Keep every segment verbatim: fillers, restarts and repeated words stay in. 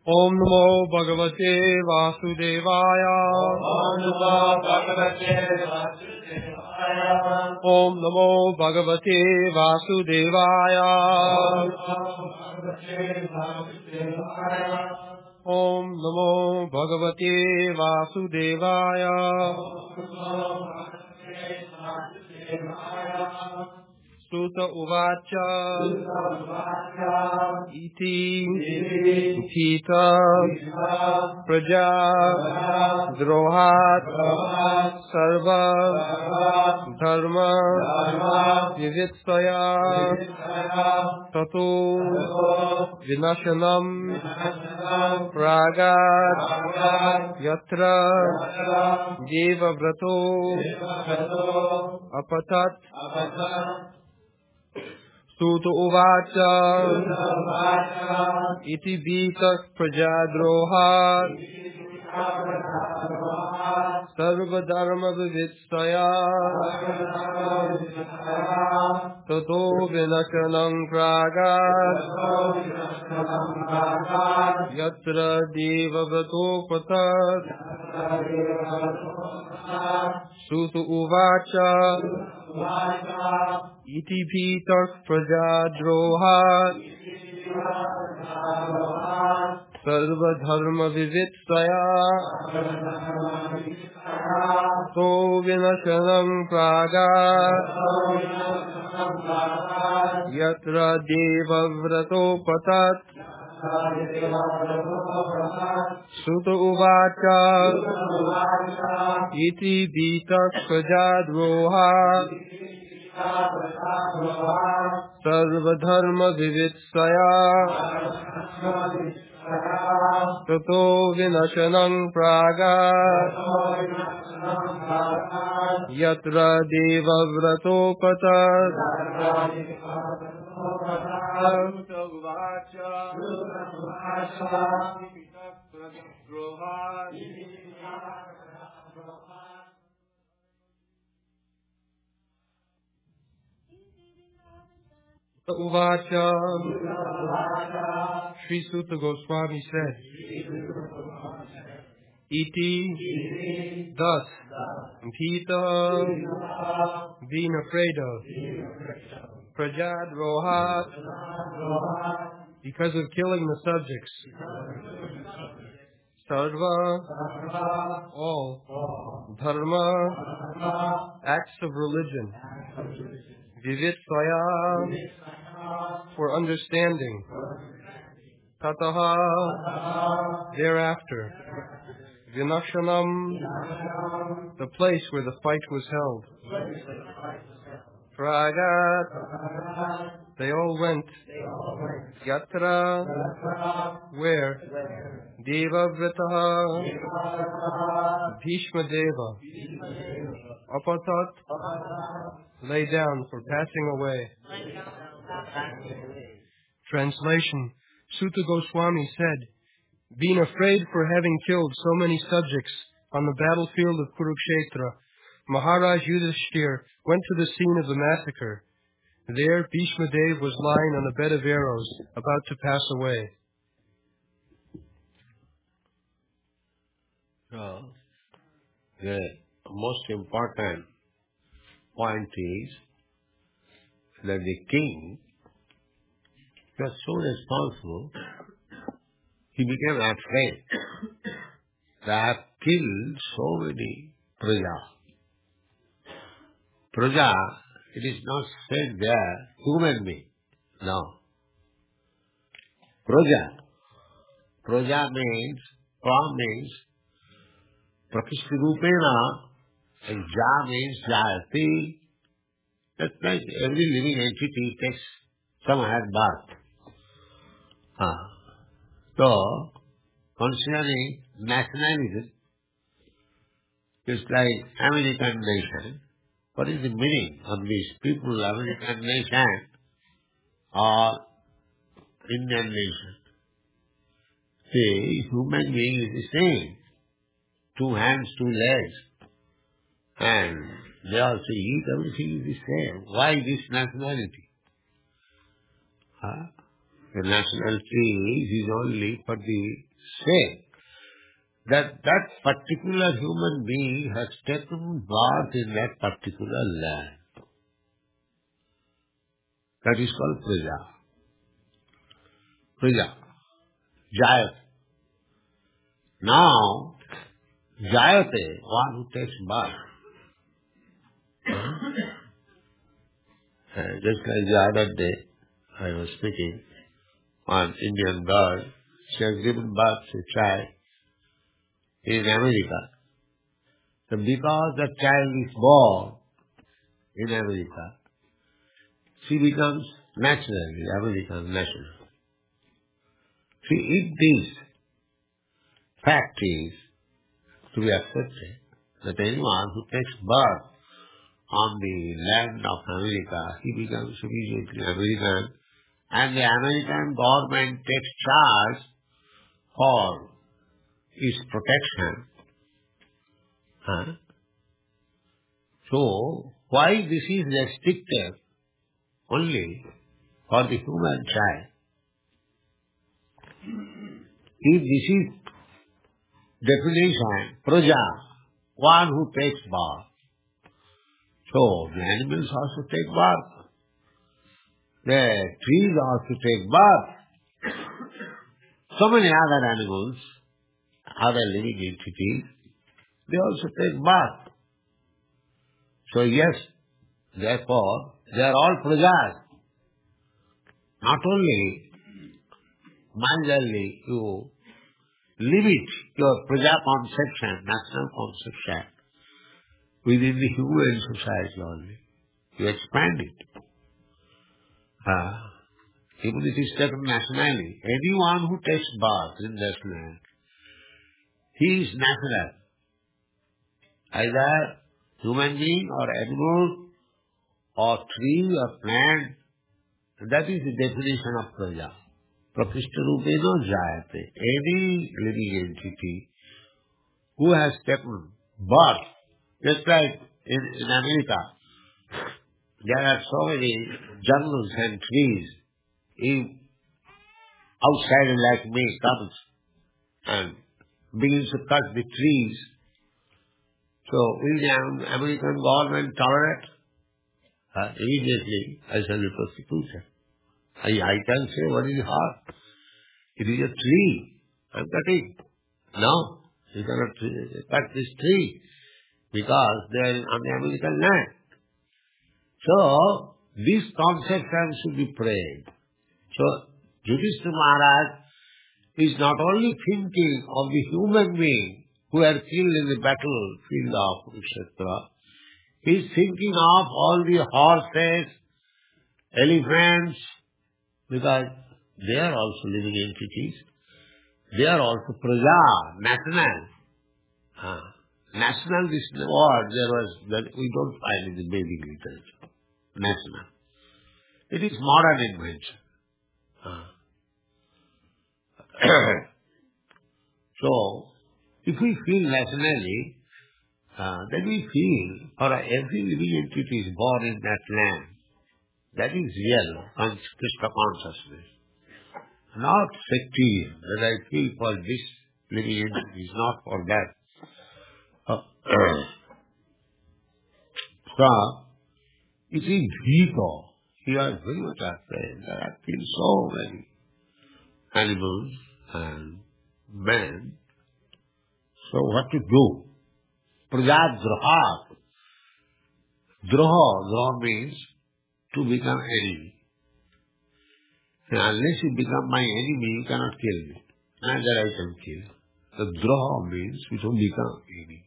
Om Namo Bhagavate Vasudevaya. Om Namo Bhagavate Vasudevaya. Om Namo Bhagavate Vasudevaya. Om Namo Bhagavate Vasudevaya. Suta Uvacha Iti Pita Praja Drohat Sarva Dharma Vivitsaya Tatu Vinashanam Pragat Yatra Jiva Vrato Apatat Suta Uvacha Iti Vitas Prajadrohat Sarva Dharma Vivitsaya Tato Vinashanam Pragat Yatra Deva Vrato Patat Suta Uvacha Iti Pitas Prajadrohat Sarva Dharma Vivitsaya To Vinashanam Pragat Yatra Deva Vrato Patat Suta Uvacha Iti Pitas Prajadrohat Sarva Dharma Vivitsaya Tato Vinashanam Pragat Yatra Deva Vrato Patat Suta Uvacha Uvacha Sri Suta Goswami said, Iti, thus, Pita, being afraid of, Prajad Rohat, because of killing the subjects, Sarva, all, Dharma, acts of religion, Vivitsaya, for understanding, Tataha, thereafter, Vinashanam, the place where the fight was held, Pragat, they all went, Yatra, where, Deva Vritaha, Bhishma Deva, Apatat, lay down for passing away. Translation. Suta Goswami said, being afraid for having killed so many subjects on the battlefield of Kurukshetra, Maharaj Yudhishthir went to the scene of the massacre. There, Bhishma Dev was lying on a bed of arrows, about to pass away. So, the most important point is that the king was so responsible, he became afraid that I have killed so many praja. Praja, it is not said there, human being. No. Praja. Praja means, pra means, prakishti rupena, and ja means jayati. That's like every living entity takes some had birth. Ah. So, considering nationalism, it's like American nation. What is the meaning of these people, American nation or Indian nation? See, human being is the same. Two hands, two legs. And they also eat, everything is the same. Why this nationality? Huh? The nationality is only for the say that that particular human being has taken birth in that particular land. That is called Praja. Praja. Jayate. Now, Jayate, one who takes birth. Uh, just like the other day, I was speaking, one Indian girl, she has given birth to a child in America. So because the child is born in America, she becomes naturally American national. See, if this fact is to be accepted, that anyone who takes birth on the land of America, he becomes immediately American, and the American government takes charge for his protection. Huh? So, why this is restricted only for the human child? If this is definition, praja, one who takes birth, so the animals also take birth. The trees also take birth. So many other animals, other living entities, they also take birth. So yes, therefore, they are all prajas. Not only miserly you limit your praja conception, national conception, within the human society only. You expand it. Uh, even if it is taken nationally, anyone who takes birth in this land, he is natural. Either human being or animal or tree or plant. That is the definition of praja. Prapistarupeno jayate. Any living entity who has taken birth, just like in, in America, there are so many jungles and trees. If outsider like me comes and begins to cut the trees, so will the American government tolerate? Uh, immediately, I shall be prosecuted. I, I can say, what is the harm? It is a tree. I am cutting. No, you cannot cut this tree because they are on the American land. So, this conception should be prayed. So, Yudhishthira Maharaj is not only thinking of the human being who are killed in the battlefield of Kurukshetra, he is thinking of all the horses, elephants, because they are also living entities. They are also praja, national. Uh, national, this word there was that we don't find in the Vedic literature. National. It is modern invention. Uh. So, if we feel nationally, uh, then we feel for every living entity is born in that land. That is real, Krishna consciousness. Not sectarian, that I feel for this living entity, is not for that. Uh, so, you see, Bhito, he was very much afraid that I feel so many animals and men. So what to do? Prajadraha. Droha, droha means to become enemy. And unless you become my enemy, you cannot kill me. Neither I can kill. The droha means we don't become enemy.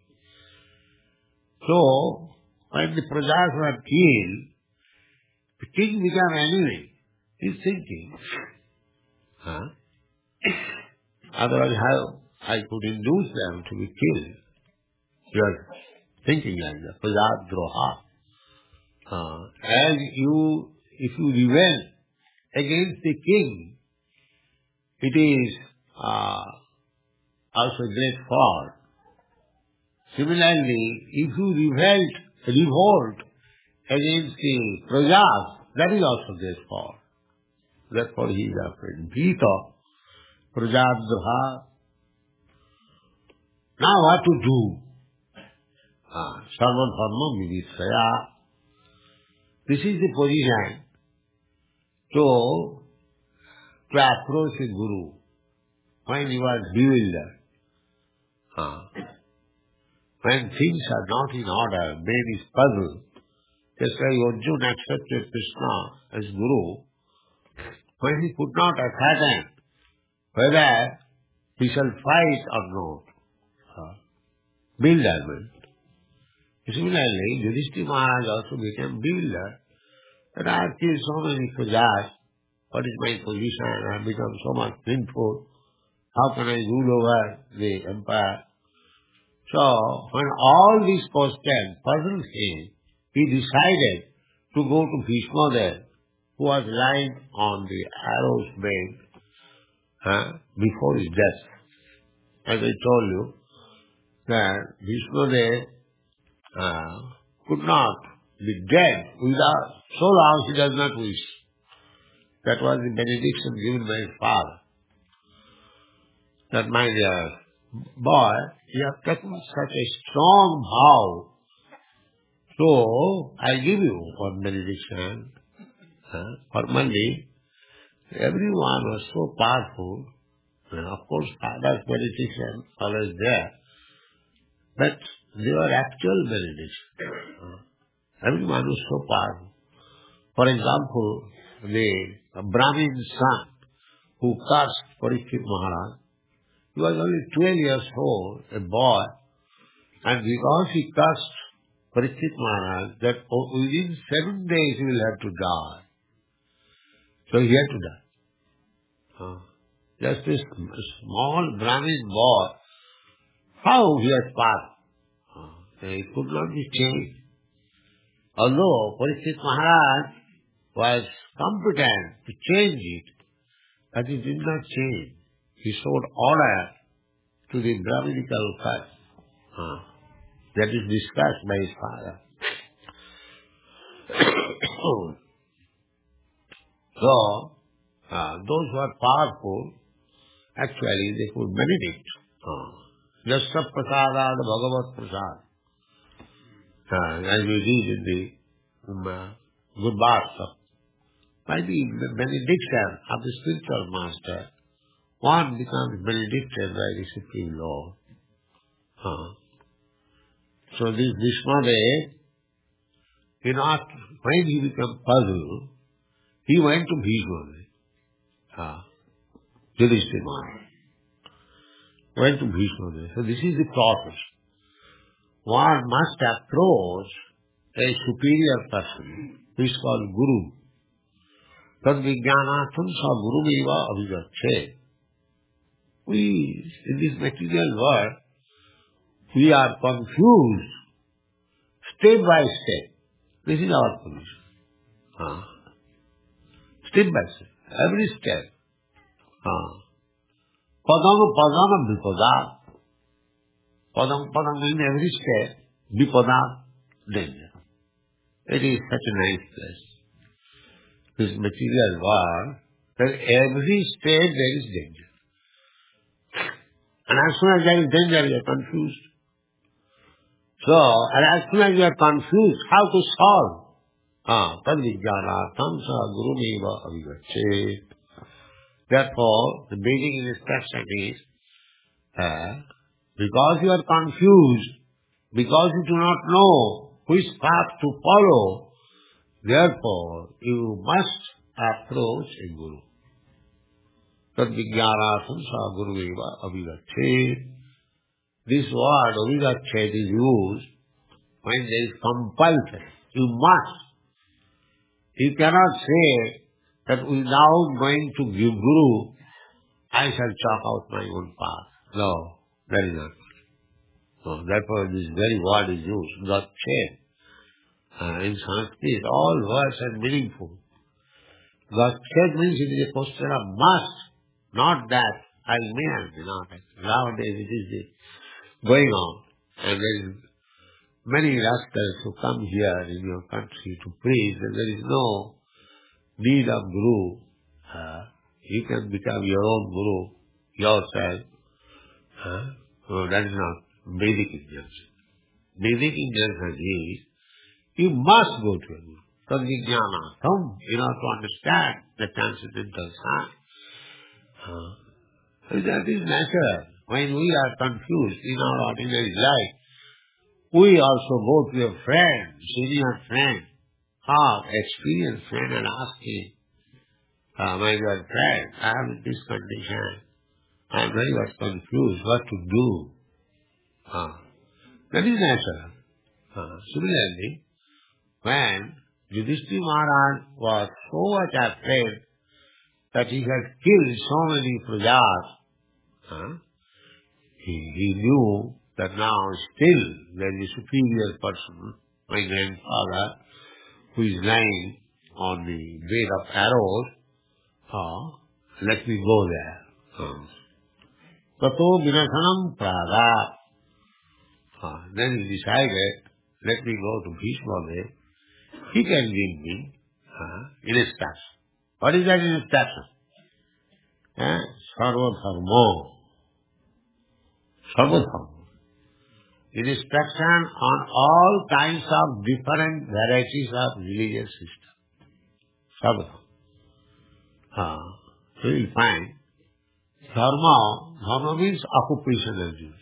So, when the prajas were killed, the king became enemy. He's thinking, huh? Otherwise how I could induce them to be killed? You are thinking like that. Prajadraha. Uh, as you, if you rebel against the king, it is uh, also a great fault. Similarly, if you revolt, revolt against the prajas, that is also great fault. Therefore he is afraid. Bhita, prajadraha, Now what to do? Ah, Sarva Dharma Vivisaya. This is the position to, to approach a guru when you are bewildered. Ah. When things are not in order, man is puzzled. Just like Arjuna accepted Krishna as guru, when he could not ascertain whether he shall fight or not. Ah. Bewilderment. Similarly, Yudhishthira Maharaj also became bewildered that I have killed so many prajas. What is my position? I have become so much sinful. How can I rule over the empire? So, when all these questions puzzled him, he decided to go to Bhishma, who was lying on the arrow's bed huh, before his death. As I told you, that Bhishma uh, could not be dead without, so long he does not wish. That was the benediction given by his father. That my dear boy, you have taken such a strong vow, so I give you one benediction. Huh? Formally, everyone was so powerful, and of course father's benediction always there, but they were actual benedictions. Huh? Everyone was so powerful. For example, the Brahmin son who cursed Parikshit Maharaj, he was only twelve years old, a boy, and because he cursed Parikshit Maharaj, that within seven days he will have to die. So he had to die. Uh, just this small Brahmin boy, how he has passed. Uh, he could not be changed. Although Parikshit Maharaj was competent to change it, but he did not change. He showed order to the Brahminical caste. Uh, that is discussed by his father. So, uh, those who are powerful, actually they could meditate. Yasya prasadad bhagavat prasad. Uh, as we read in the um, uh, Good Bhagavata. By the benediction of the spiritual master, one becomes benedicted by the Supreme Lord. Uh, so this Bhishmadev, you know, when he became puzzled, he went to Bhishmadev, uh, Yudhishthira Maharaj. Went to Bhishmadev. So this is the process. One must approach a superior person, who is called Guru. Tad vijnanatham sa guru eva abhigacche. We, in this material world, we are confused step by step. This is our position. Uh, step by step. Every step. Uh, padam padam vipada. Padam padam in every step. Vipada, danger. It is such a nice place. This material world, that every step there is danger. And as soon as there is danger, you are confused. So, and as soon as you are confused, how to solve? Ah, tad vijnanatham sa guru eva avigacche. Therefore, the basic instruction is, uh, because you are confused, because you do not know which path to follow, therefore, you must approach a guru. Tad vijnanatham sa guru eva avigacche. This word, avigacche, is used when there is compulsion. You must. You cannot say that without going to give guru, I shall chalk out my own path. No, that is not. No, therefore this very word is used, gacche. Uh, in Sanskrit, all words are meaningful. Gacche means it is a question of must, not that I may or may not. Nowadays it is the going on. And there is many rascals who come here in your country to preach, and there is no need of guru. Uh, you can become your own guru yourself. Uh, So that is not Vedic injunction. Vedic injunction is, you must go to a Guru. Tadvijnanatham, in order to understand the transcendental science. Uh, so that is natural. When we are confused in our ordinary life, we also go to a friend, senior friend, or experienced friend and ask him, uh, my dear friend, I am in this condition. I am very much confused what to do. Uh, that is natural. Uh, similarly, when Yudhishthira Maharaj was so much afraid that he had killed so many prajas, uh, he, he knew that now still there is a superior person, my grandfather, who is lying on the bed of arrows. Uh, let me go there. Uh, Tato vinasanam praga. Uh, then he decided, let me go to Bhishma. He can give me uh, instruction. What is that instruction? Uh, Sarva dharma. Sarva dharma. Instruction on all kinds of different varieties of religious system. Sarva dharma. Uh, so you will find dharma, dharma means occupational duty.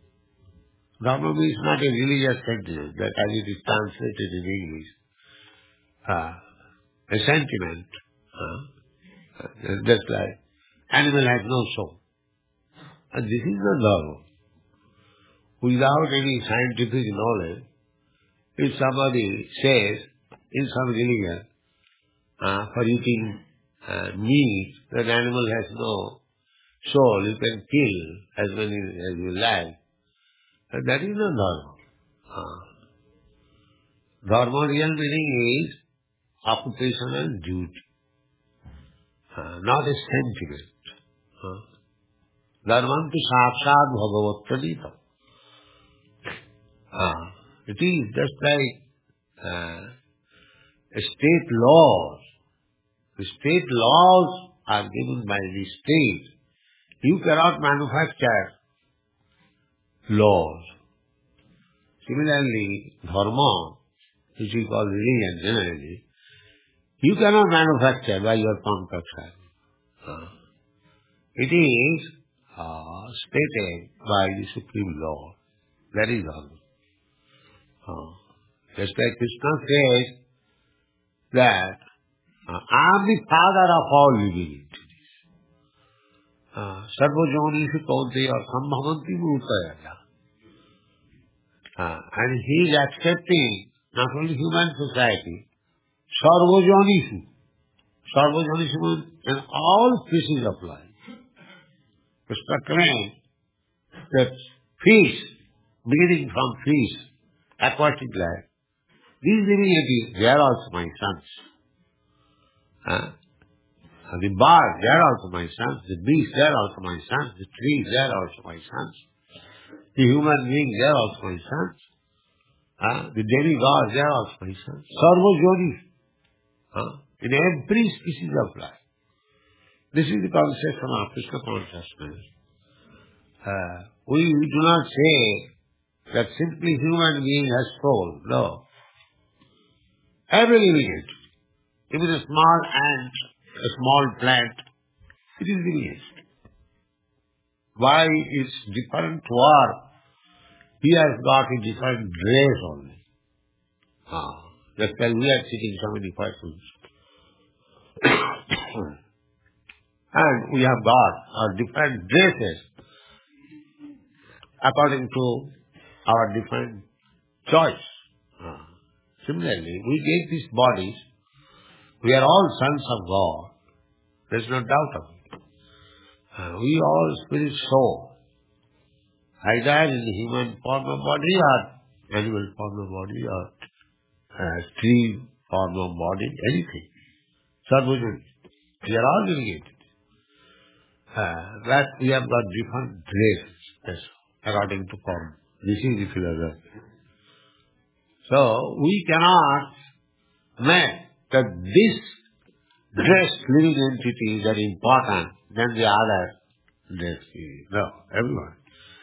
Dharma means not a religious sentiment that as it is translated in English. Uh, a sentiment, uh, just like animal has no soul. And this is the dharma. Without any scientific knowledge, if somebody says in some religion, uh, for eating uh, meat, that animal has no soul, you can kill as many as you like, and that is not dharma. Uh, dharma real meaning is occupational duty, uh, not a sentiment. Uh, Dharmantu sakshat bhagavattadita. Uh, it is just like uh, state laws. The state laws are given by the state. You cannot manufacture laws. Similarly, dharma, which we call religion generally, you cannot manufacture by your concoction. Uh, it is uh, stated by the Supreme Lord. That is all. Uh, just like Krishna says that uh, I am the father of all living entities. Sarva jonishu kaunteya sambhavanti bhutaya. Uh, and he is accepting not only human society, sarva jonishu. Sarva jonishu means in all species of life. Krishna claims that fish, beginning from fish, aquatic life, these living entities, they are also my sons. Uh, the birds, they are also my sons. The beasts, they are also my sons. The trees, they are also my sons. The human beings, they are also my sons. Uh, the demigods, they are also my sons. Sarva Joni. Uh, in every species of life. This is the conception of Krishna consciousness. Uh, we, we do not say that simply human being has soul. No. Every living entity, even a small ant, a small plant, it is living entity. Why it's different to our, he has got a different dress only. Ah, just like we are sitting so many persons. And we have got our different dresses according to our different choice. Ah. Similarly, we get these bodies. We are all sons of God. There is no doubt of it. Uh, we all spirit soul. Either in the human form of body or animal form of body or uh, tree form of body, anything. Sarvajani. We are all doing it. Uh, that we have got different dresses, yes, according to form. This is the philosophy. So, we cannot make that this dressed living entity is very important than the other dressed. No, everyone.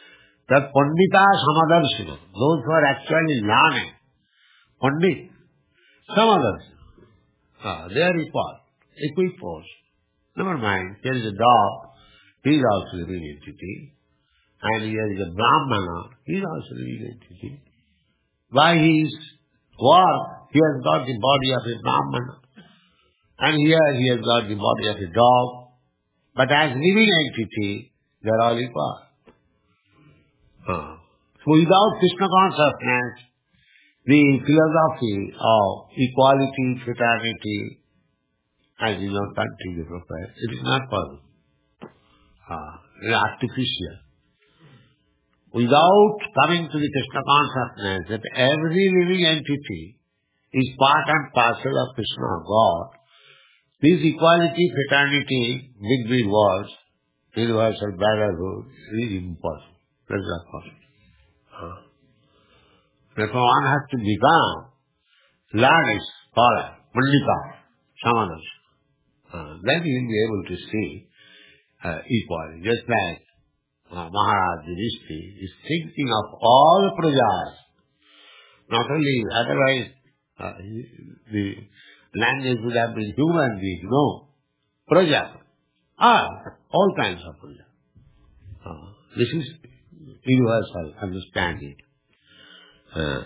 That Pandita Samadarshina, those who are actually learning, Pandit, Samadarshina, ah, they are equal, equiposed. Never mind, here is a dog, he is also a living entity. And here is a Brahmana, he is also a living entity. By his work, he has got the body of a Brahmana. And here he has got the body of a dog. But as living entity, they are all equal. Uh. So without Krishna consciousness, the philosophy of equality, fraternity, as you know, continue to profess, it is not possible. Uh, it is artificial. Without coming to the Krishna consciousness that every living entity is part and parcel of Krishna, God, this equality, fraternity, big, big words, universal brotherhood, is impossible. That is not possible. Huh? Therefore one has to become learned scholar, Pandita, Samadas. Uh, then you will be able to see uh, equality. Just like uh, Maharaj Yudhishthira is thinking of all the prajas. Not only, otherwise uh, the language would have been human being, no. Praja. Ah, all kinds of praja. Uh, this is universal understanding. Uh,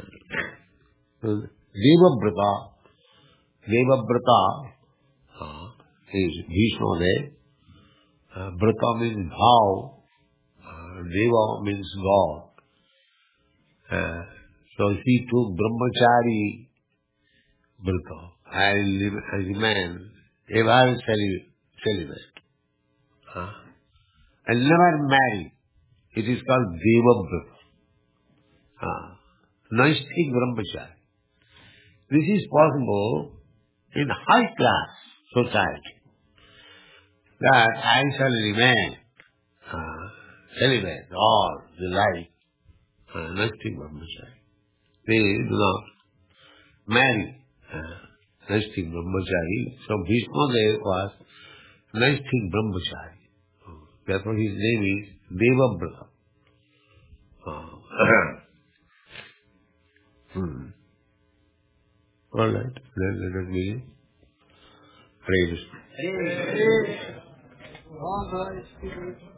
Devabrata, Devabrata uh, is Bhishma Dev. Uh, Brata means vow. Uh, Deva means God. Uh, so he took Brahmachari Brata. I live as a man, ever celibate. Uh, and never marry. It is called Devabrata. Uh, Naistik Brahmachari. This is possible in high class society. That I shall remain uh, celibate all the life. Uh, Naistik Brahmachari. They do not marry. Uh, Naistik Brahmachari. So Bhishma Dev was Naistik Brahmachari. Therefore his name is Devabrata. Uh, hmm. All right, then let us begin. Hare Krishna.